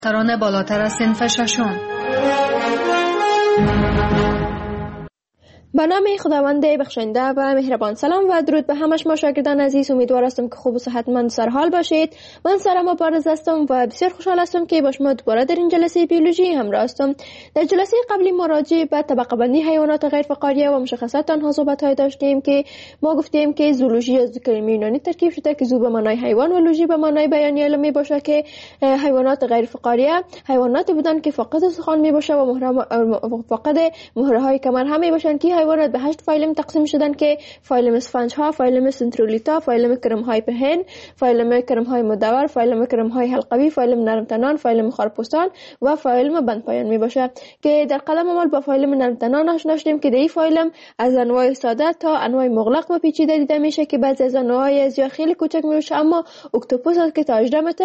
ترانه بالاتر از صنف ششم. به نام خداوند بخشنده و مهربان. سلام و درود به همه شما شاگردان عزیز. امیدوار هستم که خوب و صحتمند سرحال باشید. من سارا مبارز هستم و بسیار خوشحال هستم که با شما دوباره در این جلسه بیولوژی همراه هستم. در جلسه قبلی ما راجع به طبقه بندی حیوانات غیر فقاریه و مشخصات آنها صحبت داشتیم که ما گفتیم که زولوژی از دو کلمه یونانی ترکیب شده که زو به معنای حیوان و لوژی به معنای بیانی علمی باشه که حیوانات غیر فقاریه حیواناتی بودند که فاقد استخوان می باشه و فاقد مهره‌های کمر هم می باشند که حیوانات به 8 فایلم تقسیم شدن که فایلم اسفنج ها، فایلم سنترولیتا، فایلم کرم های پهن، فایلم کرم های مدور، فایلم کرم های حلقوی، فایلم نرم تنان، فایلم خارپوستان و فایلم بند پایان می باشه که در قلم عمل با فایلم نرم تنان آشنا شدیم که در این فایلم از انواع ساده تا انواع مغلق و پیچیده دیده میشه که بعضی از انواع از یا خیلی کوچک میشه اما اکتوپوس هست که تا 18 متر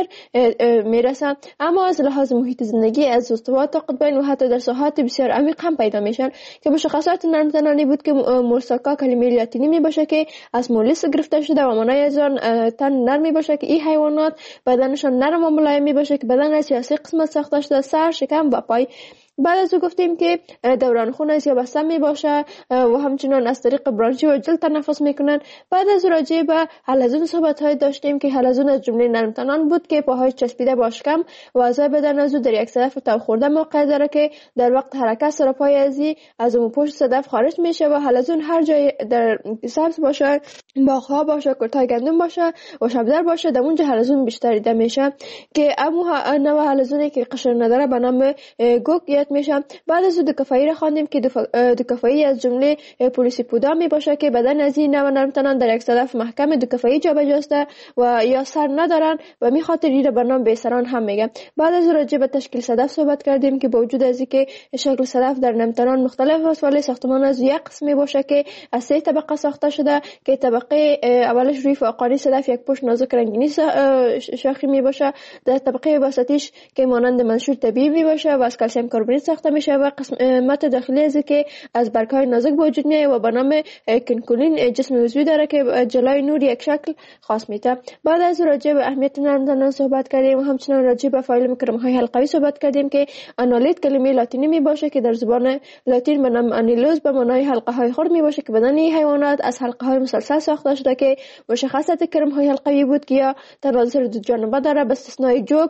میرسه، اما از لحاظ محیط زندگی از استوا تا قطبین و حتی در ساحات بسیار عمیق هم پیدا میشن که مشخصات نرم تنانی بود که مورساکا کلمه لاتینی می باشه که از مولیس گرفته شده و معنای از آن تن نرم می باشه که این حیوانات بدنشان نرم و ملایم می باشه که بدن از سه قسمت ساخته شده: سر، شکم و پای. بعد از او گفتیم که دوران خون از یا بسته می باشه و همچنان از طریق برانشی و جلد تنفس میکنن. بعد از راجع به حلزون صحبت های داشتیم که حلزون از جمله نرم تنان بود که پاهای چسبیده با شکم و اعضای بدن از او در یک صدف تو خورده موقع داره که در وقت حرکت سر پای از اون پشت صدف خارج میشه و حلزون هر جای در سبز باشه، باغ‌ها باشه، کورتای گندم باشه و شبدر باشه در اونجا حلزون بیشتر دیده میشه که اما نوع حلزونی که قشر نداره به نام گوک میشه. بعد از دو کفایی را خواندیم که دو کفایی از جمله پولیسیپودا می باشه که بدن از این نوع نرم تنان در یک صدف محکم دو کفایی جابجاسته و یا سر ندارن و می خاطر این را به نام بیسران هم میگه. بعد از راجع به تشکیل صدف صحبت کردیم که با وجود از اینکه شکل صدف در نرم تنان مختلف است ولی ساختمان از یک قسمی باشه که از 3 طبقه ساخته شده که طبقه اولش روی فوقانی صدف یک پشت نازک رنگینی شاخی می باشه، در طبقه وسطیش که مانند منشور طبیعی می باشه و از کلسیم کربونیت ساخته میشه و قسمت داخلی از که از برگ‌های نازک به وجود میاد و به نام کنکولین جسم عضوی داره که جلوی نور یک شکل خاص میده. بعد از راجع به اهمیت نرم تنان صحبت کردیم و همچنین راجع به فایلم کرم‌های حلقوی صحبت کردیم که انالیت کلمه لاتینی می باشه که در زبان لاتین به نام انیلوز به معنای حلقه های خرد می باشه که بدن حیوانات از حلقه های مسلسل ساخته شده که مشخصات کرم‌های حلقوی بود که یا تناظر دو جانبه داره به استثنای جوک.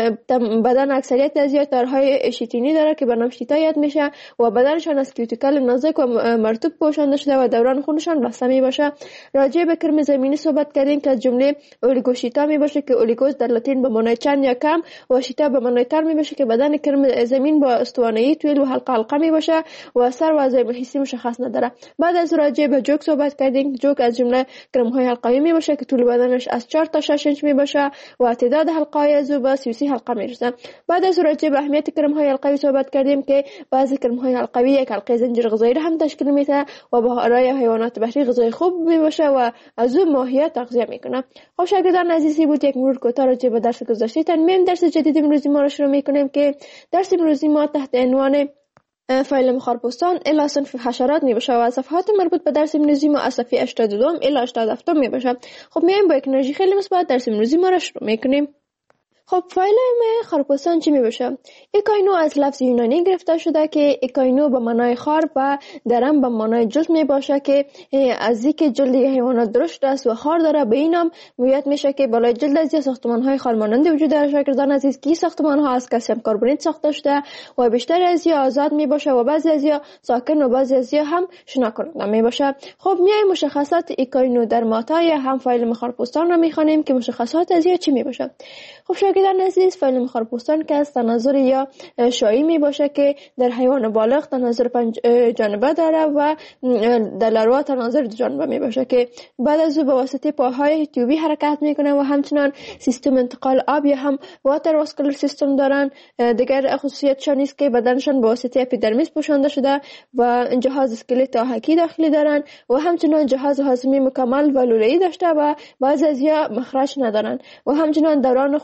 بدن اکثریت از تارهای شیتینی داره که به نام شیتا یاد میشه و بدنشان از کیوتیکل نازک و مرطوب پوشانده شده و دوران خونشان بسته می باشه. راجع به کرم زمینی صحبت کردیم که از جمله اولیگوشیتا می باشه که اولیگوس در لاتین به معنای چند یا کم و شیتا به معنای تر می باشه که بدن کرم زمین با استوانه‌ای طویل و حلقه می باشه و سر و اعضای حسی مشخص نداره. بعد از راجع به جوک صحبت کردیم. جوک از جمله کرم‌های حلقوی می باشه که طول بدنش از 4 تا 6 انچ می باشه و تعداد حلقه‌های از او به 33 حلقه می رسه. بعد از راجع به اهمیت کرم‌های حلقوی صحبت کردیم که بعضی کرم‌های حلقوی یک حلقه زنجیر غذایی را هم تشکیل میده و برای حیوانات بحری غذای خوب می باشه و از او ماهیت تغذیه میکنه. خب شاگردان عزیزی بود یک مرور کوتاه راجع به درس گذشته ترمیم. درس جدید امروزی ما را شروع میکنیم که درس امروزی ما تحت عنوان فایلم خارپوستان الی صنف حشرات می باشه و صفحات مربوط به درس امروزی ما از صفحه 82 الی 87 می باشه. خب میایم با یک انرژی خیلی مثبت درس امروزی ما را شروع میکنیم. خب فایلم خارپوستان چی می باشه؟ ایکاینو از لفظ یونانی گرفته شده که ایکاینو به معنای خار و درم به معنای جلد می باشه که از اینکه جلد حیوانات درشت است و خار داره به این نام گویت میشه که بالای جلد از ساختمان های خارمانند وجود داره. شاگردان عزیز که ساختمان ها از کلسیم کربونیت ساخته شده و بیشتر از آزاد می باشه و بعضی از ساکن و بعضی از هم شنا کننده می باشه. خب میایم مشخصات ایکاینو در ماتای هم فایلم خارپوستان را میخوانیم که مشخصات از چی می باشه. خب شاگردان عزیز فایلم خارپوستان که از تناظر یا شایی می باشه که در حیوان بالغ تناظر 5 جانبه داره و در لاروا تناظر 2 جانبه می باشه که بعد از او به واسطه پاهای تیوبی حرکت میکنه و همچنان سیستم انتقال آب یا هم واتر واسکولار سیستم دارن. دیگر خصوصیتشان است که بدنشان به واسطه اپیدرمیس پوشانده شده و جهاز اسکلت آهکی داخلی دارن و همچنان جهاز هاضمه مکمل و لوله‌ای داشته و بعضی از مخرج ندارن و همچنان دوران خونشان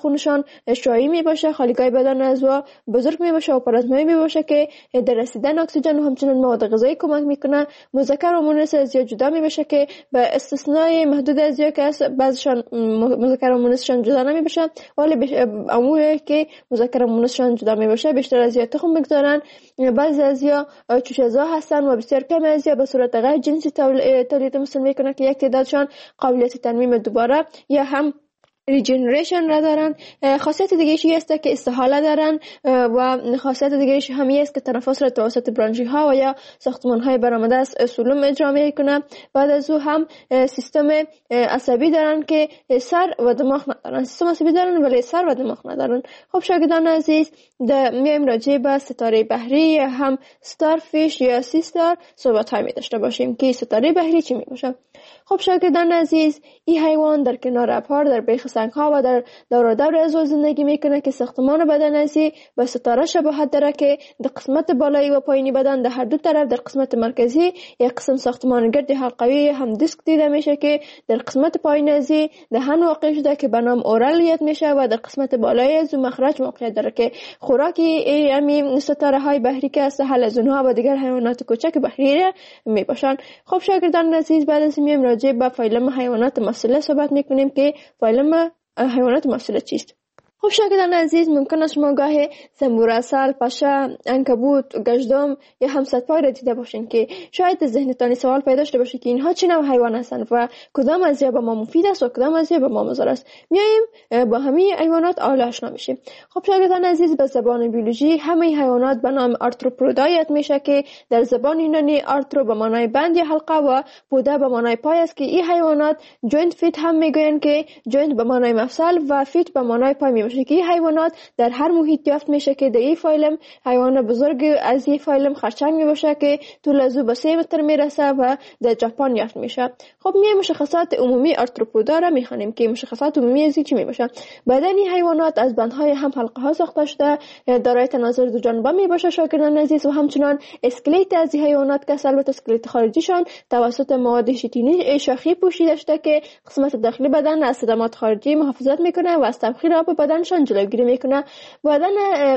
شعاعی می باشه، خالیگاه بدن عضو بزرگ می باشه و پرازمایی می باشه که در رسیدن اکسیژن و همچنین مواد غذایی کمک میکنه. مذکر و مؤنث ازیا جدا می باشه که به استثنای محدود ازیا که بعضیشان مذکر و مؤنثشان جدا نمی باشه، ولی عمومی که مذکر و مؤنثشان جدا می باشه بیشتر ازیا تخم میگذارن. بعضی ازیا چوشزا هستن و بسیار کم ازیا به صورت غیر جنسی تولید مثل میکنه که یک تعدادشان قابلیت ترمیم دوباره یا هم ریجنریشن را دارن. خاصیت دیگه‌ایش است که استحاله دارن و خاصیت دیگه‌ایش هم است که تنفس را توسط برانشی ها و یا ساختمان های برآمده از سلوم اجرا میکنن. بعد از او هم سیستم عصبی دارن که سر و دماغ ندارن. سیستم عصبی دارن ولی سر و دماغ ندارن. خب شاگردان عزیز، میایم راجع به ستاره بحری هم ستارفیش یا سی ستار صحبت های می داشته باشیم که ستاره بحری چی می باشه. خب شاگردان عزیز، این حیوان در کنار ابرها، در بیخ سنگ ها و در دور و دور از زندگی میکنه که ساختمان بدن ازی به ستاره شباهت داره که در قسمت بالایی و پایینی بدن در هر دو طرف در قسمت مرکزی یک قسم ساختمان گرد حلقوی هم دیسک دیده میشه که در قسمت پایین ازی دهن واقع شده که به نام اورال یاد میشه و در قسمت بالایی از مخرج موقعیت داره که خوراکی همین ستاره های بحری که از حلزون ها و دیگر حیوانات کوچک بحری می باشن. خب شاگردان عزیز، بعد از این راجع به فایلم حیوانات مفصله صحبت میکنیم که فایلم حیوانات مفصله چیست. خب شاگردان عزیز، ممکن است شما گاهی زنبور عسل، پشه، عنکبوت، گژدم یا هم صدپای را دیده باشین که شاید ذهنتان سوال پیدا شده باشه که اینها چه نوع حیوان هستند و کدام از به ما مفید است و کدام از به ما مضر است. میایم با همه حیوانات آشنا میشیم. خب شاگردان عزیز، به زبان بیولوژی همه حیوانات به نام آرتروپودا یاد میشه که در زبان یونانی آرترو به معنای بند یا حلقه و پودا به معنای پای است که این حیوانات جوینت فیت هم میگویند که جوینت به معنای مفصل و فیت به معنای پای میباشه که این حیوانات در هر محیط یافت میشه که در این فایلم حیوان بزرگ از این فایلم خرچنگ میباشه که طول از او به 3 متر میرسه و در ژاپن یافت میشه. خب میایم مشخصات عمومی آرتروپودا را میخوانیم که مشخصات عمومی از چی میباشه. بدن این حیوانات از بندهای هم حلقه ها ساخته شده، دارای تناظر دو جانبه میباشه شاگردان عزیز، و همچنان اسکلت از این حیوانات که البته اسکلت خارجیشان توسط مواد شیتینی شاخی پوشیده شده که قسمت داخلی بدن از صدمات خارجی محافظت میکنه و از تبخیر آب بدنشان جلوگیری میکنه. بدن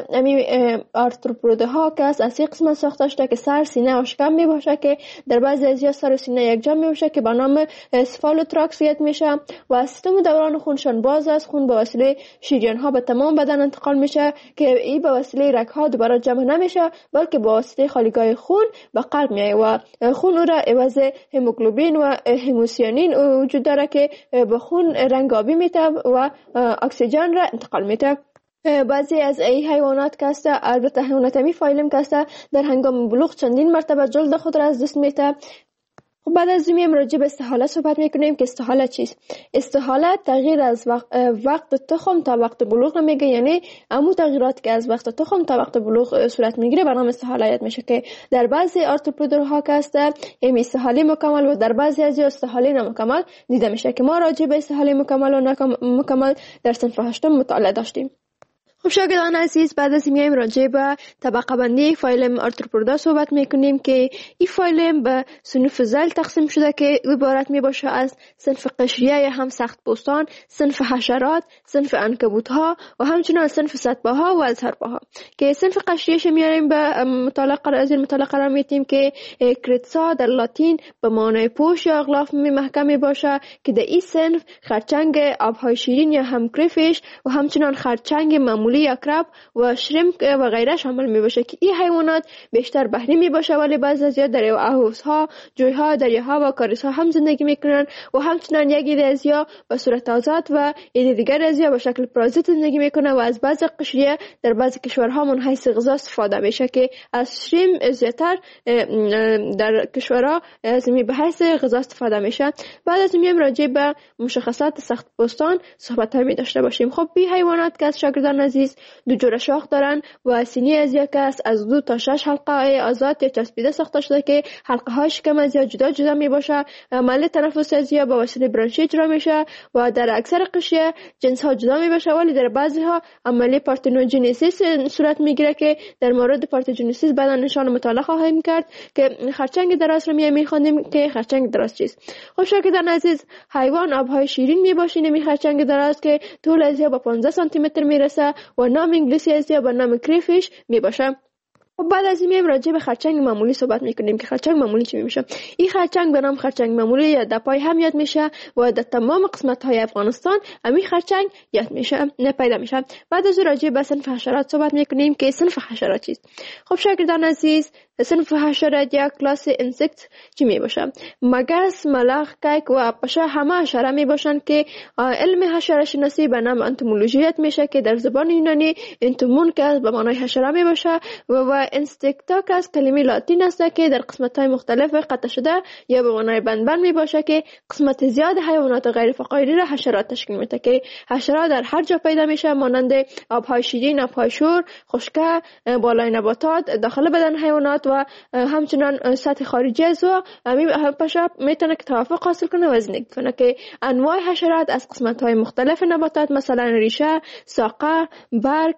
آرتروپوداها که از این قسمت ساخته شده که سر، سینه و شکم میباشه که در بعضی از سر و سینه یک جا میباشه که به نام اسفالوتراکس یاد میشه و سیستم دوران خونشان باز است. خون به وسیله شریان ها به تمام بدن انتقال میشه که این به وسیله رگ ها دوباره جمع نمیشه بلکه به واسطه خالیگاه خون به قلب میایه و خون او را عوض هموگلوبین و هموسیانین وجود داره که به خون رنگ آبی میده و اکسیژن را انتقال میده. بعضی از این حیوانات که است، البته حیوانات می فایلم که است، در هنگام بلوغ چندین مرتبه جلد خود را از دست میده. بعد از این راجع به استحاله صحبت میکنیم که استحاله چیست. استحاله تغییر از وقت تخم تا وقت بلوغ میگه، یعنی عمو تغییرات که از وقت تخم تا وقت بلوغ صورت میگیره به نام استحاله یاد میشه که در بعضی آرتروپوداها که است این استحاله مکمل و در بعضی از استحاله نامکمل دیده میشه که ما راجع به استحاله مکمل و نامکمل در صنف 8 مطالعه داشتیم. خب شاگردان عزیز، بعد از میایم راجع به طبقه بندی فایلم آرتروپودا صحبت میکنیم که این فایلم به صنوف ذیل تقسیم شده که عبارت میباشه از صنف قشریه یا هم سخت پوستان، صنف حشرات، صنف عنکبوت ها و همچنین صنف سطباها و ازهرباها که صنف قشریهش میاریم به مطالعه قرار میدیم که کریتسا در لاتین به معنای پوش یا اغلاف محکم باشه که در این صنف خرچنگ آبهای شیرین یا هم کریفیش و همچنین خرچنگ معمولی اکراب و شریمپ و غیره شامل می باشه که این حیوانات بیشتر بحری می باشه ولی بعضی از در اهوزها، جویها، دریاها و کاریسها هم زندگی میکنن و همچنین یکی از به صورت آزاد و یکی دیگر از به شکل پرازیت زندگی میکنه و از بعضی قشریه در بعضی کشورها من حیث غذا استفاده میشه که از شریم زیاتر در کشورها از به حیث غذا استفاده میشه. بعد از میایم راجع به مشخصات سخت پوستان صحبت می داشته باشیم. خب این حیوانات که از شاگردان عزیز عزیز دو جور شاخ دارن و سینی از یک است از 2 تا 6 حلقه آزاد یا چسبیده ساخته شده که حلقه های شکم از یا جدا می باشه. عمل تنفس از یا با وسیله برانشی اجرا میشه و در اکثر قشریه جنس ها جدا می باشه، ولی در بعضی ها عمل پارتنوژنیسیس صورت میگیره که در مورد پارتنوژنیسیس بعدا نشان مطالعه خواهیم کرد که خرچنگ دراز رو میخوانیم که خرچنگ دراز چیست. خب شاگردان عزیز، حیوان آبهای شیرین میباشه نمی خرچنگ دراز که طول از یا با 15 سانتی متر میرسه و نام انگلیسی از یا با نام کریفیش میباشه. و بعد از این راجع به خرچنگ معمولی صحبت میکنیم که خرچنگ معمولی چی میشه. این خرچنگ به نام خرچنگ معمولی یا دپای هم یاد میشه و در تمام قسمت های افغانستان همین خرچنگ یاد میشه پیدا میشه. بعد از راجع به صنف حشرات صحبت میکنیم که صنف حشرات چیست. خب شاگردان عزیز، صنف حشرات یا کلاس انسکت چی میباشه؟ مگس، ملخ، کیک و پشه همه حشره میباشن که علم حشره شناسی به نام انتومولوژی یاد میشه که در زبان یونانی انتومون که به معنای حشره میباشه و انستکتا که از کلمه لاتین است که در قسمت های مختلف قطع شده یا به معنای بند میباشه که قسمت زیاد حیوانات غیر فقاری را حشرات تشکیل میده که حشرات در هر جا پیدا میشه، مانند آبهای شیرین، آبهای شور، خشکه، بالای نباتات، داخل بدن حیوانات و همچنان سطح خارجی از و همین پشه میتونه که توافق حاصل کنه و زندگی کنه که انواع حشرات از قسمت های مختلف نباتات مثلا ریشه، ساقه، برگ،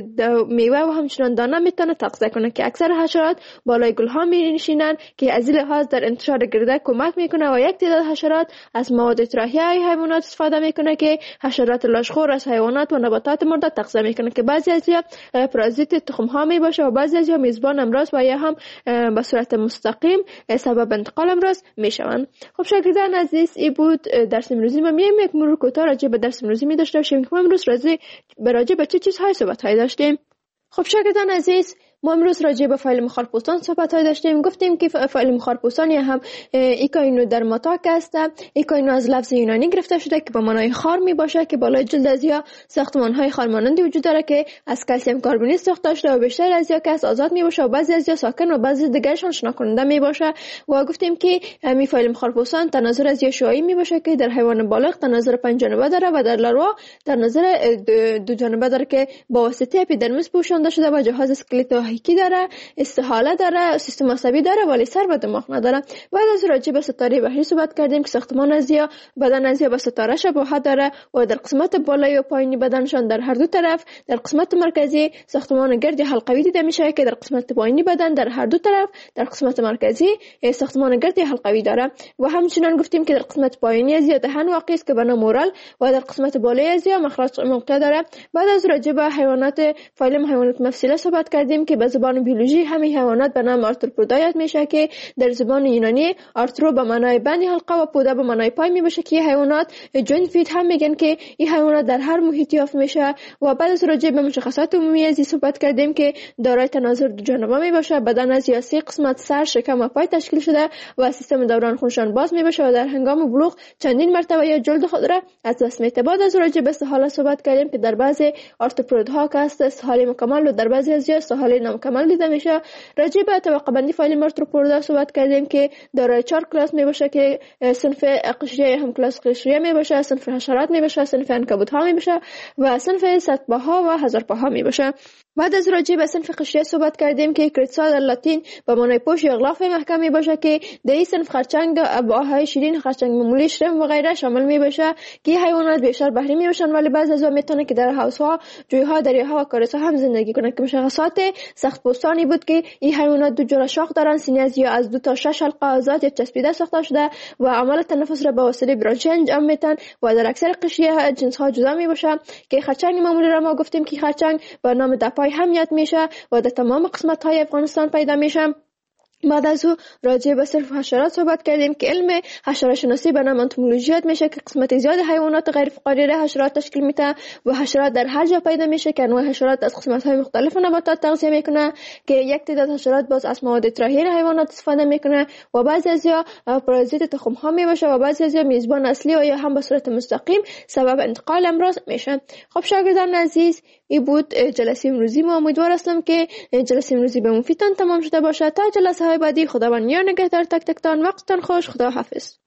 میوه و همچنان دانه میتونه تغذیه کنه که اکثر حشرات بالای گل ها می نشینن که از این لحاظ در انتشار گرده کمک میکنه و یک تعداد حشرات از مواد اطراحی حیوانات استفاده میکنه که حشرات لاشخور از حیوانات و نباتات مرده تغذیه میکنه که بعضی از پارازیت تخم ها می باشه و بعضی از میزبان امراض و یا هم به صورت مستقیم سبب انتقال امراض میشوند. خب شاگردان عزیز، این بود درس امروزی ما. میایم یک مرور کوتاه راجع به درس امروزی می داشته باشیم که امروز راجع به چه چیزهای صحبت های داشتیم. خب شاگردان عزیز، ما امروز راجع به فایل مخالپوستان صحبت های داشتیم. گفتیم که فایل مخالپوستان یا هم ایکاینو درماتاک است. ایکاینو از لفظ یونانی گرفته شده که به معنای خار می باشه که بالای جلد از یا ساختمان های خارمانندی وجود داره که از کلسیم کربونیت ساخته شده و بیشتر از یا که از آزاد می باشه و بعضی از یا ساکن و بعضی دیگرشان شنا کننده می باشه. و گفتیم که همین فایل مخالپوستان تناظر از یا شعاعی می باشه که در حیوان بالغ تناظر 5 جانبه داره و در لاروا تناظر 2 جانبه داره که با واسطه اپیدرمیس پوشانده شده و جهاز اسکلتوحیکی داره، استحاله داره، سیستم عصبی داره ولی سر و دماغ نداره. بعد از راجع به ستاره بحری صحبت کردیم که ساختمان از یا بدن از یا به ستاره شباهت داره و در قسمت بالایی و پایینی بدنشان در هر دو طرف در قسمت مرکزی ساختمان گرد حلقوی دیده میشه که در قسمت پایینی بدن در هر دو طرف در قسمت مرکزی ساختمان گرد حلقوی داره. و همچنین گفتیم که در قسمت پایینی از یا دهن واقع است که به نام اورال و در قسمت بالایی از یا مخرج موقع داره. بعد از راجع به حیوانات فایل حیوانات مفصله صحبت کردیم که به زبان بیولوژی همین حیوانات به نام آرتروپودا یاد میشه که در زبان یونانی آرترو به معنای بند حلقه و پودا به معنای پای می باشه که حیوانات جوینت فیت هم میگن که این حیوانات در هر محیطی یافت میشه. و بعد از راجع به مشخصات عمومی از صحبت کردیم که دارای تناظر 2 جانبه می باشه، بدن از یا 3 قسمت سر، شکم و پای تشکیل شده و سیستم دوران خونشان باز می باشه و در هنگام بلوغ چندین مرتبه یا جلد خود را از دست میده. بعد از راجع به استحاله صحبت کردیم که در بعضی آرتروپودها که است استحاله مکمل و در بعضی از استحاله نامکمل دیده میشه. راجع به طبقه بندی فایل آرتروپودا صحبت کردیم که دارای 4 کلاس می باشه که صنف قشریه هم کلاس قشریه می باشه، صنف حشرات می باشه، صنف عنکبوت ها می باشه و صنف صدپاها و هزارپاها می باشه. بعد از راجع به صنف قشریه صحبت کردیم که کریتسا در لاتین به معنای پوش یا غلاف محکم می باشه که در این صنف خرچنگ آبهای شیرین، خرچنگ معمولی، شرم و غیره شامل می باشه که حیوانات بیشتر بحری می باشن ولی بعضی از اونها میتونه که در حوض ها، جویها، دریاها و کارسا هم زندگی کنه که مشخصات سخت پوستانی بود که این حیوانات 2 جور شاخ دارن، سینه از یا از 2 تا 6 حلقه آزاد یا چسبیده ساخته شده و عمل تنفس را به واسطه برانشی انجام میدن و در اکثر قشریه جنس ها جدا می باشه که خرچنگ معمولی را ما گفتیم که خرچنگ به نام دپای هم یاد میشه و در تمام قسمت های افغانستان پیدا میشه. بعد از او راجع به صرف حشرات صحبت کردیم که علم حشره شناسی به نام انتومولوژی یاد میشه که قسمت زیاد حیوانات غیر فقاری را حشرات تشکیل میده و حشرات در هر جا پیدا میشه که انواع حشرات از قسمت های مختلف نباتات تغذیه میکنه که یک تعداد حشرات باز از مواد اطراحی حیوانات استفاده میکنه و بعضی از یا پارازیت تخم ها میباشه و بعضی از یا میزبان اصلی و یا هم به صورت مستقیم سبب انتقال امراض میشه. خب شاگردان عزیز، این بود جلسه امروزی ما. امیدوار هستم که جلسه امروزی به مفیدتان تمام شده باشه. تا جلسه های بعدی خداوند یار نگهدار تک تکتان. وقتتان خوش. خدا حافظ.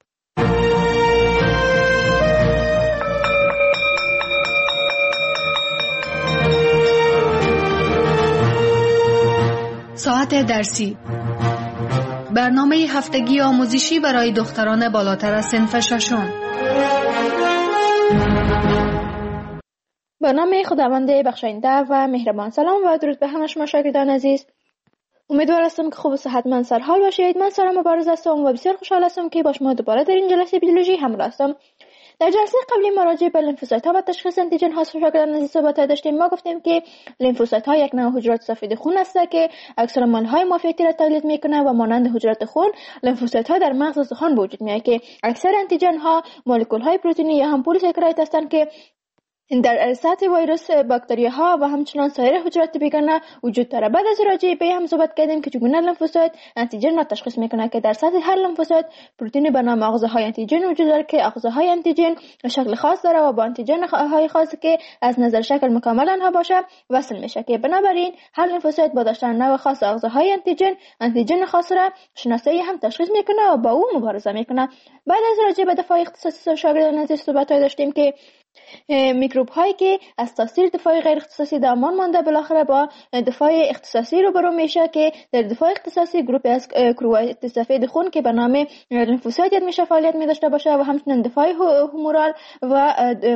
ساعت درسی، برنامه هفتگی آموزشی برای دختران بالاتر از صنف ششم. به نام خداوند بخشاینده و مهربان. سلام و درود به همه شما شاگردان عزیز. امیدوار هستم که خوب و صحتمند سرحال باشید. من سارا مبارز هستم و بسیار خوشحال هستم که با شما دوباره در این جلسه بیولوژی همراه هستم. در جلسه قبلی ما راجع به لیمفوسایت ها و تشخیص آنتیژن ها شاگردان عزیز صحبت داشتیم. ما گفتیم که لیمفوسایت ها یک نوع حجرات سفید خون است که اکثر مولهای مافیتی را تولید میکنه و مانند حجرات خون لیمفوسایت ها در مغز استخوان به وجود میاد که اکثر آنتیژن ها مولکول های پروتئینی یا هم پلیساکارید هستند که در سطح ویروس، باکتریا ها و همچنان سایر حجرات بیگانه وجود داره. بعد از راجع به هم صحبت کردیم که چگونه لیمفوسایت آنتیژن را تشخیص میکنه که در سطح هر لیمفوسایت پروتئین به نام آغازهای آنتیژن وجود داره که آغازهای آنتیژن شکل خاص داره و با آنتیژن های خاصی که از نظر شکل مکمل آنها باشه وصل میشه که بنابراین هر لیمفوسایت با داشتن نوع خاص آغازهای آنتیژن خاص را شناسایی هم تشخیص میکنه و با او مبارزه میکنه. بعد از راجع به دفاع اختصاصی شاگردان عزیز صحبت داشتیم که میکروب هایی که از تاثیر دفاع غیر اختصاصی در امان مانده بالاخره با دفاع اختصاصی روبرو میشه که در دفاع اختصاصی گروپی از کروات سفید خون که به نام لیمفوسایت میشه فعالیت می داشته باشه و همچنین دفاع هومورال و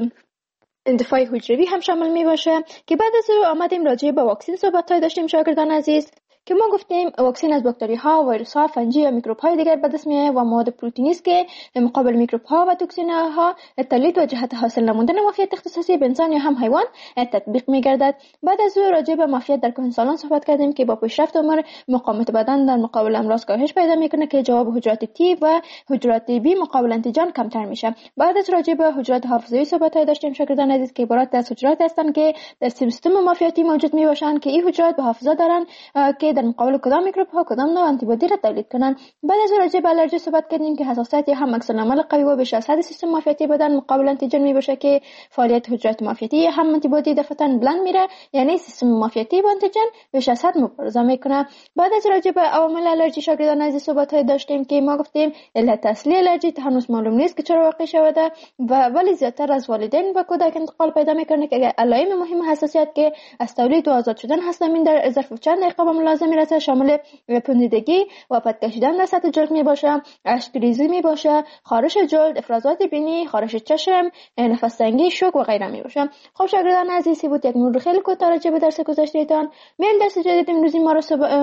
دفاع حجروی هم شامل می باشه که بعد از آمدیم راجع به واکسن صحبت داشتیم شاگردان عزیز که ما گفتیم واکسن از باکتری ها، ویروس ها، فنجی یا میکروب های دیگر به دست میاد و مواد پروتئینی است که مقابل میکروب ها و توکسین ها تولید و جهت حاصل نمودن مافیت اختصاصی به انسان یا هم حیوان تطبیق میگردد. بعد از راجع به مافیت در کهنسالان صحبت کردیم که با پیشرفت عمر مقاومت بدن در مقابل امراض کاهش پیدا میکنه که جواب حجرات تی و حجرات بی مقابل آنتیژن کمتر میشه. بعد از راجع به حجرات حافظه‌ای صحبت داشتیم شاگردان عزیز که عبارت از حجرات هستند که در سیستم مافیتی موجود میباشند که این حجرات به حافظه دارن که در مقابل کدام میکروب ها کدام نوع آنتیبادی را تولید کنند. بعد از راجع به آلرژی صحبت کردیم که حساسیت هم عکس العمل قوی و بیش از حد سیستم مافیتی بدن مقابل آنتیژن میباشه که فعالیت حجرات مافیتی هم آنتیبادی دفعتاً بلند میره، یعنی سیستم مافیتی با آنتیژن بیش از حد مبارزه میکنه. بعد از راجع به عوامل آلرژی شاگردان عزیز صحبت داشتیم که ما گفتیم علت اصلی آلرژی هنوز معلوم نیست که چرا واقع شده و ولی زیادتر از والدین و کودک انتقال پیدا میکنه که علائم مهم حساسیت که از تولید و آزاد شدن هستن در ظرف چند دقیقه به ملازم میرسه شامل پوندیدگی و پد کشیدن در سطح جلد میباشه، اشک‌ریزی میباشه، خارش جلد، افرازات بینی، خارش چشم، نفس تنگی، شوک و غیره میباشه. خب شاگردان عزیزی بود یک مرور خیلی کوتاه راجع به درس گذشتهتان. میایم درس جدید امروزی ما رو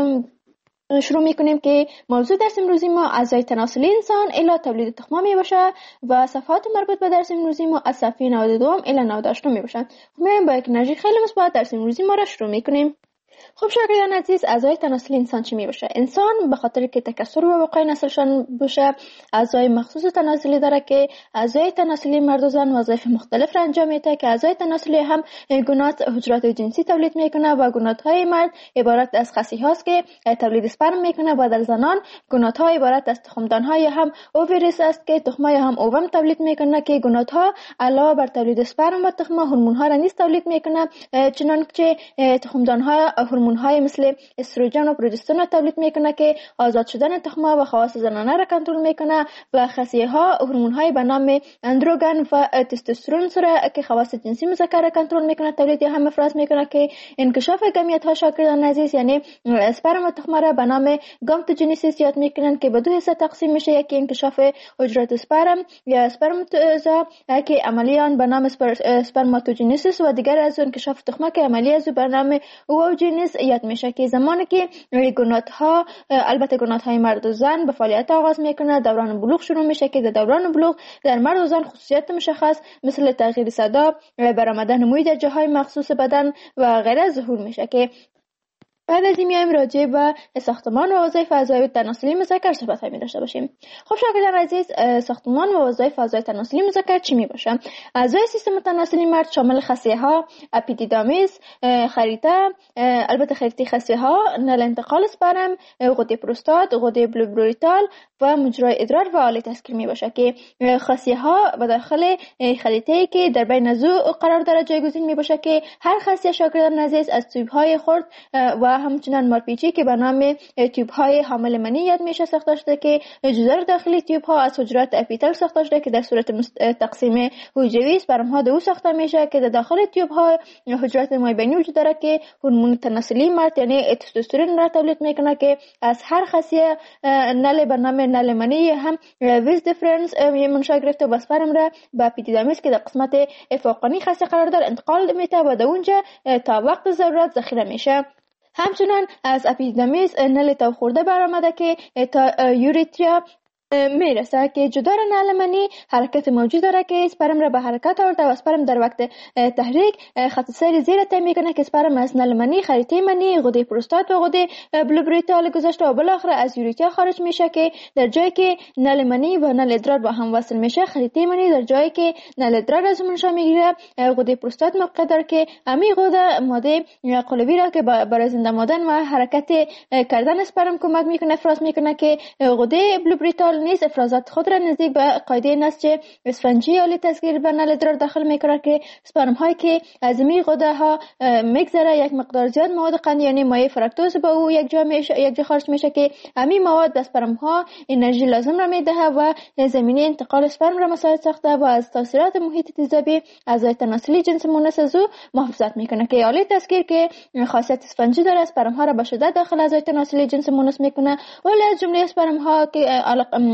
شروع میکنیم که موضوع درس امروزی ما اعضای تناسلی انسان الی تولید تخم میباشه و صفحات مربوط به درس امروزی ما از صفحه 92 الی 98 میباشن. میایم با یک انرژی خیلی مثبت درس امروزی ما رو شروع میکنیم. خب شاگردان عزیز، اعضای تناسلی انسان چی میباشه؟ انسان به خاطر که تکثر و وقای نسلشان باشه اعضای مخصوص تناسلی داره که اعضای تناسلی مرد و زن وظایف مختلف را انجام میده که اعضای تناسلی هم گونات حجرات جنسی تولید میکنه و گونات های مرد عبارت از خصی هاست که تولید اسپرم میکنه و در زنان گونات ها عبارت از تخمدان های هم اووریس است که تخمه هم اووم تولید میکنه که گونات ها علاوه بر تولید اسپرم و تخمه هورمون ها را نیز تولید میکنه، چنانچه تخمدان ها هورمون های مثل استروژن و پروژسترون را تولید میکنه که آزاد شدن تخمه و خواص زنانه را کنترل میکنه و خصیه ها هورمون های به نام اندروگن و تستوسترون را که خواص جنسی مذکر را کنترل میکنه تولید یا هم افراز میکنه که انکشاف گمیت ها شاگردان عزیز یعنی اسپرم و تخمه را به نام گامتوجنیسیس یاد میکنن که به دو حصه تقسیم میشه، یکی انکشاف حجرات اسپرم یا اسپرماتوزا که عملی آن به نام اسپرماتوجنیسیس و دیگر از انکشاف تخمه که عملی از به نام اووجنیس یاد میشه که زمانی که گونات ها البته گونات های مرد و زن به فعالیت آغاز میکنه دوران بلوغ شروع میشه که در دوران بلوغ در مرد و زن خصوصیات مشخص مثل تغییر صدا، برآمدن موی در جاهای مخصوص بدن و غیره ظهور میشه که بعد از این میایم راجع به ساختمان و وظایف اعضای تناسلی مذکر صحبت می داشته باشیم. خب شاگردان عزیز، ساختمان و وظایف اعضای تناسلی مذکر چی می باشه؟ اعضای سیستم تناسلی مرد شامل خصیه ها، اپیدیدامیس، خریطه، البته خریطه خصیه ها، نل انتقال اسپرم، غده پروستات، غده بلوبرویتال و مجرای ادرار و آله تسکیر می باشه که خصیه ها به داخل خریطه‌ای که در بین ضلوع قرار داره جایگزین می باشه که هر خصیه شاگردان عزیز از تیوب های خرد و همچنین مارپیچی که به نام تیوب های حامل منی یاد میشه ساخته شده که جدار داخلی تیوب ها از حجرات اپیتل ساخته شده که در صورت تقسیم حجروی اسپرم ها دو ساخته میشه که در داخل تیوب ها حجرات مایبینی وجود داره که هورمون تناسلی مرد یعنی تستوسترون را تولید میکنه که از هر خاصیه نل به نام نل منی هم ویز دیفرنس منشأ گرفته و اسپرم را به اپیدیدمیس که در قسمت افاقانی خاصی قرار داره انتقال میده و در اونجا تا وقت ضرورت ذخیره میشه. همچنین از اپیدیدمیس نل تو خورده برآمده که تا یوریتریا میرسه که جدار نل منی حرکت موجود داره که اسپرم را به حرکت آورده و اسپرم در وقت تحریک خط سیر زیر طی میکنه که اسپرم از نل منی خریطه منی غده پروستات و غده بلوبریتال گذاشته و بالاخره از یوریتریا خارج میشه که در جایی که نل منی و نل ادرار با هم وصل میشه خریطه منی در جایی که نل ادرار از منشأ میگیره غده پروستات موقع داره که امی غده ماده قلوی را که برای زنده ماندن و حرکت کردن اسپرم کمک میکنه افراز میکنه که غده بلوبریتال نیز افرازات خود را نزدیک به قاعده نسج اسفنجی یا تسخیر به نل ادرار داخل میکنه که اسپرم هایی که از می غده ها میگذره یک مقدار زیاد مواد قند یعنی مایع فرکتوز با او یک جا خارج میشه که همین مواد اسپرم ها انرژی لازم را میده و زمینه انتقال اسپرم را مساعد ساخته و از تاثیرات محیط تیزابی اعضای تناسلی جنس مونس از او محافظت میکنه که آله تسخیر که خاصیت اسفنجی داره اسپرم ها را به شدت داخل اعضای تناسلی جنس مونس میکنه ولی از جمله اسپرم ها که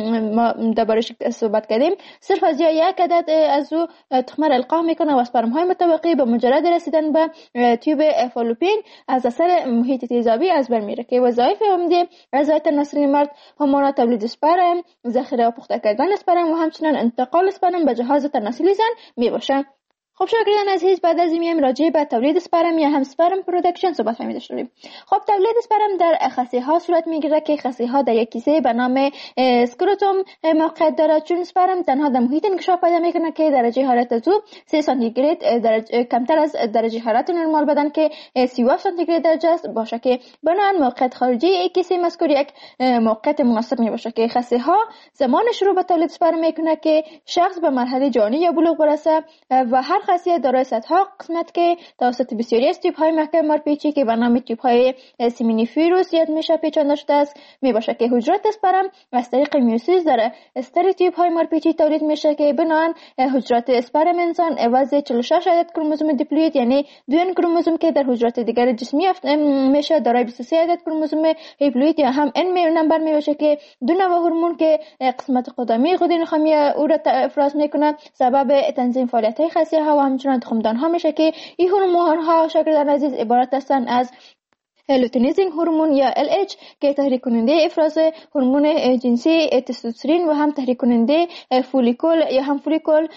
ما دربارش صحبت کردیم صرف از یک عدد از او تخم را القاح میکنه و اسپرم های متوقی به مجرد رسیدن به تیوب فالوپین از اثر محیط تیزابی از بین میره که وظایف عمده اعضای تناسلی مرد همانا تولید اسپرم، ذخیره و پخته کردن اسپرم و همچنین انتقال اسپرم به جهاز تناسلی زن میباشه. خب شاگردان عزیز بعد از این راجع به تولید اسپرم یا هم اسپرم پروداکشن صحبت می‌کنیم داشتیم. خب تولید اسپرم در خصیه ها صورت میگیره که خصیه ها در یک کیسه به نام اسکروتوم موقعیت داره چون اسپرم تنها در محیط انکشاف پیدا میکنه که درجه حرارت از او 3 سانتیگراد کمتر از درجه حرارت نرمال بدن که 37 سانتیگراد درجه است باشه که بنابراین موقعیت خارجی یک کیسه مذکور یک موقعیت مناسب میباشه که خصیه ها زمان شروع به تولید اسپرم میکنه که شخص به مرحله جوانی یا بلوغ برسه و هر خاصیت دارای صدها قسمت که توسط بسیاری از تیپ های محکم مارپیچی که به نام تیپ های سیمینیفیروس یاد میشه پیچانده شده است میباشه که حجرات اسپرم از طریق میوسیس در استر تیپ های مارپیچی تولید میشه که بنابراین حجرات اسپرم انسان عوض 46 عدد کروموزوم دیپلوید یعنی 2 کروموزوم که در حجرات دیگر جسمی میشه دارای 23 عدد کروموزوم هیپلوید یا هم ان نمبر میباشه که 2 نوع هورمون که قسمت قدمی غده نخامی او را افراز میکنه سبب تنظیم فعالیت های خصیه ها و همچنین تخمدان ها میشه که این هورمون ها شاگردان عزیز عبارت هستند از لوتینیزینگ هورمون یا LH که تحریک کننده افراز هورمون جنسی تستوسترون و هم تحریک کننده فولیکول یا هم فولیکول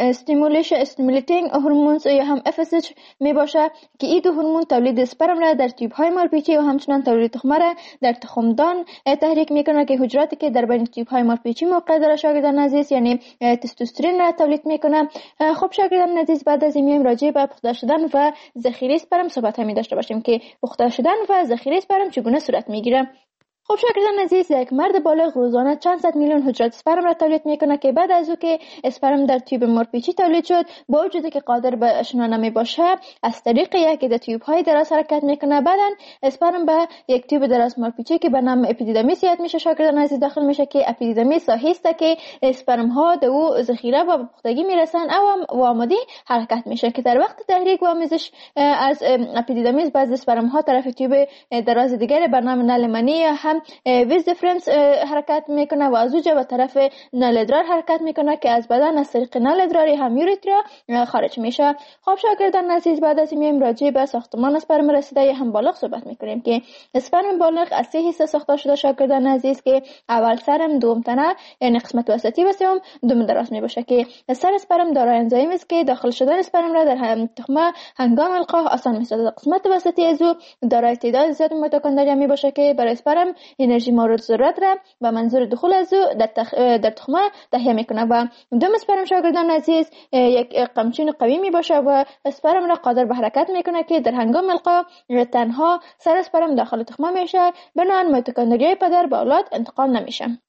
استیمولیتینگ هورمونز یا هم FSH می باشه که این دو هورمون تولید اسپرم را در تیوب های مارپیچی و همچنین تولید تخم را در تخمدان تحریک میکنه که حجراتی که در بین تیوب های مارپیچی موقع داره شاگردان عزیز یعنی تستوسترون را تولید میکنه. خب شاگردان عزیز بعد از این راجع به پخته شدن و ذخیره اسپرم صحبت می داشته باشیم که پخته شدن و ذخیره اسپرم چگونه صورت میگیره. خب شاگردان عزیز یک مرد بالغ روزانه چند صد میلیون حجرات اسپرم را تولید میکنه که بعد از او که اسپرم در تیوب مارپیچی تولید شد با وجودی که قادر به شنا نمیباشه از طریق یک عده تیوب های دراز حرکت میکنه بعدا اسپرم به یک تیوب دراز مارپیچی که به نام اپیدیدمیس یاد میشه شاگردان عزیز داخل میشه که اپیدیدمیس ساحه‌ای است که اسپرم ها در او ذخیره و پختگی میرسن و آماده حرکت میشه که در وقت تحریک و آمیزش از اپیدیدمیس بعضی اسپرم ها طرف تیوب دراز دیگر به نام نل منی هم ویز دیفرنس حرکت میکنه و از اونجا به طرف نل ادرار حرکت میکنه که از بدن از طریق نل ادراری هم یوریتریا خارج میشه. خب شاگردان عزیز بعد از این راجع به ساختمان اسپرم رسیده هم بالغ صحبت میکنیم که اسپرم بالغ از 3 حصه ساخته شده شاگردان عزیز که اول سرم، دوم تنه یعنی قسمت وسطی و سوم دم دراز میباشه که سر اسپرم دارای انزایم است که داخل شدن اسپرم را در تخمه هنگام القاح آسان میسازد. قسمت وسطی از او دارای تعداد زیاد میتوکندریا میباشه که برای اسپرم انرژی مورد ضرورت را به منظور دخول از او در تخمه تهیه میکنه و دم اسپرم شاگردان عزیز یک قمچین قوی میباشه و اسپرم را قادر به حرکت میکنه که در هنگام القاح تنها سر اسپرم داخل تخمه میشه بنابراین میتوکندریای پدر به اولاد انتقال نمیشه.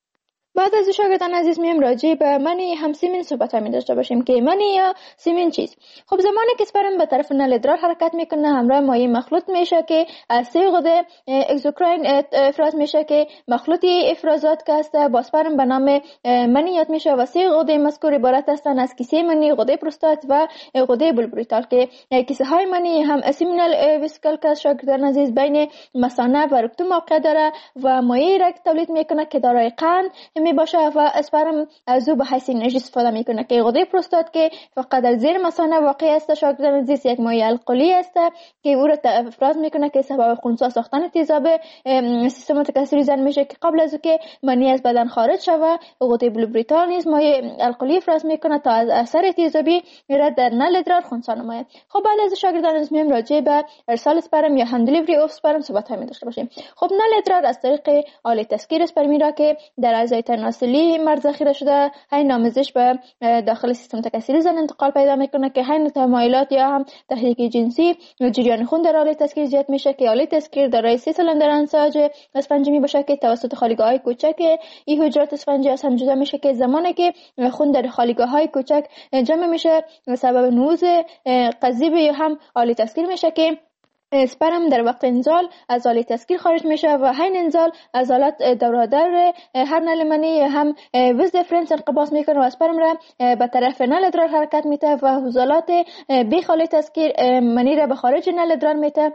بعد از شاگردان عزیز میم راجع به منی هم سیمین صحبت می داشته باشیم که منی یا سیمین چیست. خب زمانی که اسپرم به طرف نل ادرار حرکت میکنه همراه مایع مخلوط میشه که از سه غده اگزوکراین افراز میشه که مخلوطی افرازات که است با اسپرم به نام منی یاد میشه و سه غده مذکور عبارت هستند از کیسه منی، غده پروستات و غده بلبوریتال که کیسه های منی هم اسیمینال ویسیکل که شاگردان عزیز بین مثانه و رکتوم موقع داره و مایع را تولید میکنه که دارای قند می باشه و اسپرم از او به حیث انرژی استفاده میکنه که غده پروستات که فقط در زیر مثانه واقع است شاگردان عزیز یک مایع القلی است که او را افراز میکنه که سبب خنثی ساختن تیزاب سیستم تکثری زن میشه که قبل از که منی از بدن خارج شود غده بلوبریتال نیز مایع القلی افراز میکنه تا از اثر تیزابی را در نل ادرار خنثی نماید. خب بعد از شاگردان عزیز میم راجع به ارسال اسپرم یا هم دلیوری اف اسپرم صحبت می داشته باشیم. خب نل ادرار از طریق آله تسکیر اسپرمی را که در اعضای تناسلی مرد ذخیره شده هی نامزش به داخل سیستم تکثری زن انتقال پیدا میکنه که هی تمایلات یا هم تحریک جنسی جریان خون در آله تسکیر زیاد میشه که آله تسکیر دارای 3 سلندر انساج اسفنجی می باشه که توسط خالیگاه‌های کوچک این حجرات اسفنجی از هم جدا میشه که زمانی که خون در خالیگاه‌های کوچک جمع میشه سبب نوز قضیب یا هم آله تسکیر میشه که اسپرم در وقت انزال از آله تسکیر خارج میشه و حین انزال از آلات دورادر هر نل منی هم وز دیفرنس انقباض میکنه و اسپرم را به طرف نل ادرار حرکت میده و حوزالات بیخ آله تسکیر منی را به خارج نل ادرار میده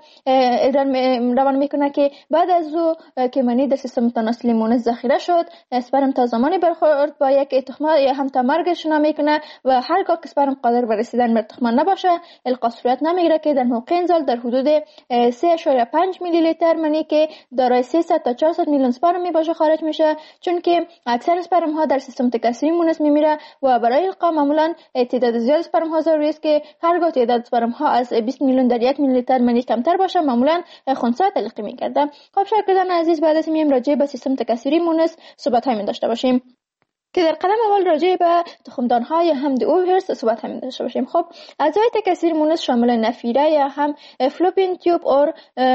روان میکنه که بعد از او که منی در سیستم تناسلی مونس ذخیره شد اسپرم تا زمانی برخورد با یک تخمه یا هم تا مرگش شنا میکنه و هرگاه که اسپرم قادر به رسیدن به تخمه نباشه القا صورت نمیگیره که در موقع انزال در حدود 3.5 میلی لیتر منی که دارای 300 تا 400 میلیون اسپرم می باشه خارج میشه، چون که اکثر اسپرم ها در سیستم تکثری مونس میمیره و برای القا معمولا تعداد زیاد اسپرم ها ضروری است که هرگاه تعداد اسپرم ها از 20 میلیون در 1 میلی لیتر منی کمتر باشه معمولا خنثی تلقی میگرده. خب شاگردان عزیز بعد از میم راجع به سیستم تکثری مونس صحبت می داشته باشیم که در قدم اول راجع به تخمدان ها یا هم اوورس صحبت هم داشته باشیم. خب اعضای تکثیر مونس شامل نفیره یا هم فلوپین تیوب اور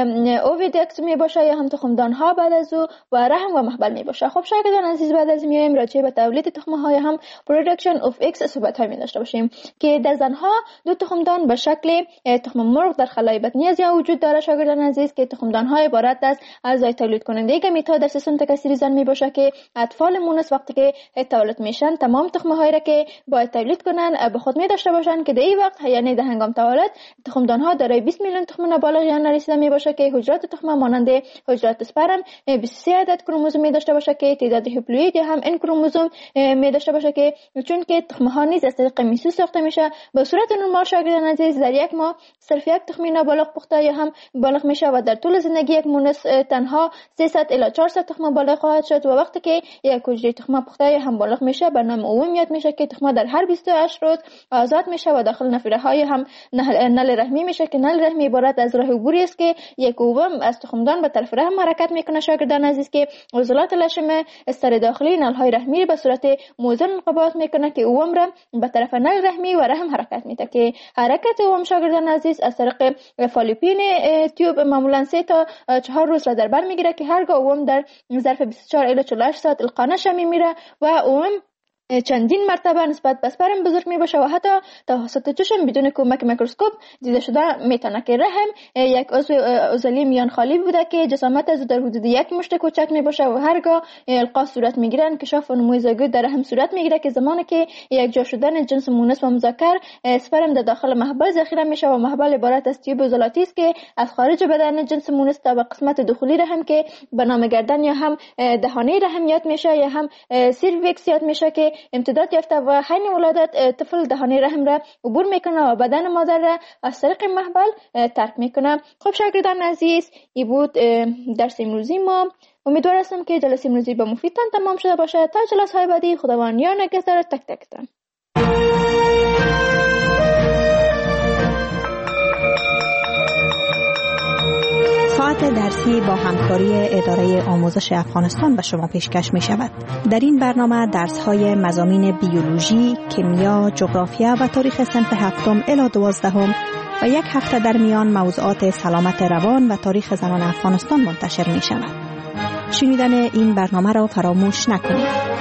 اوویدکت می باشه یا هم تخمدان ها بعد از او و رحم و محبل می باشه. خب شاگردان عزیز بعد از میایم راجع به تولید تخم ها یا هم پروداکشن اف ایکس صحبت هم داشته باشیم که در زن ها دو تخمدان به شکل تخم مرغ در خلای بطنی از یا وجود داره شاگردان عزیز که تخمدان های عبارت از اعضای تولید کننده گمیت ها در سیستم تکثری زن می باشه که اطفال مونس وقتی که تولد میشن تمام تخمه هایی را که باید تولید کنن به خود می داشته باشن که در این وقت یعنی در هنگام تولد تخمدان ها دارای 20 میلیون تخم نابالغ یا نرسیده می باشه که حجرات تخمه مانند حجرات اسپرم 23 عدد کروموزوم می داشته باشه که تعداد هپلوئید یا هم ان کروموزوم می داشته باشه که چون که تخمه ها نیز از طریق میسوس ساخته میشه به صورت نرمال شاگردان عزیز در یک ماه صرف یک تخم نابالغ پخته یا هم بالغ میشه و در طول زندگی یک مونس تنها 300 الی 400 تخم بالغ خواهد شد و وقتی که یک حجره تخمه پخته یا هم بالغ میشه به نام اوم یاد میشه که تخمه در هر 28 روز آزاد میشه و داخل نفیره های هم نل رحمی میشه که نل رحمی عبارت از راه عبوری است که یک اوم از تخمدان به طرف رحم حرکت میکنه شاگردان عزیز که عضلات لشم استر داخلی نل های رحمی به صورت موزون انقباض میکنه که اوم را به طرف نل رحمی و رحم حرکت میده که حرکت اوم شاگردان عزیز از طریق فالوپین تیوب معمولا 3 تا 4 روز را در بر میگیره که هرگاه اوم در ظرف 24 الی 48 ساعت القا نشه میمیره و اوم چندین مرتبه نسبت به اسپرم بزرگ می باشه و حتی توسط چشم بدون کمک میکروسکوپ دیده شده میتونه که رحم یک عضله میان خالی بوده که جسامت از در حدود یک مشت کوچک می باشه و هرگاه القا صورت میگیره انکشاف و نمو زیگوت در رحم صورت میگیره که زمانی که یک جا شدن جنس مونس و مذکر اسپرم در داخل محبل ذخیره میشه و محبل عبارت از تیوب عضلاتی است که از خارج بدن جنس مونس تا به قسمت داخلی رحم که به نام گردن یا هم دهانه رحم یاد میشه یا هم سیرویکس یاد میشه که امتداد یافته و حین ولادت طفل دهانه رحم را عبور میکنه و بدن مادر را از طریق محبل ترک میکنه. خب شاگردان عزیز این بود درس امروزی ما. امیدوار هستم که جلسه امروزی به مفیدتان تمام شده باشه. تا جلسه های بعدی خداوند یا نگهدار تک تکتان. ساعت درسی با همکاری اداره آموزش افغانستان به شما پیشکش می شود. در این برنامه درس‌های مضامین بیولوژی، کیمیا، جغرافیا و تاریخ صنف 7 الی 12 و یک هفته در میان موضوعات سلامت روان و تاریخ زنان افغانستان منتشر می شود. شنیدن این برنامه را فراموش نکنید.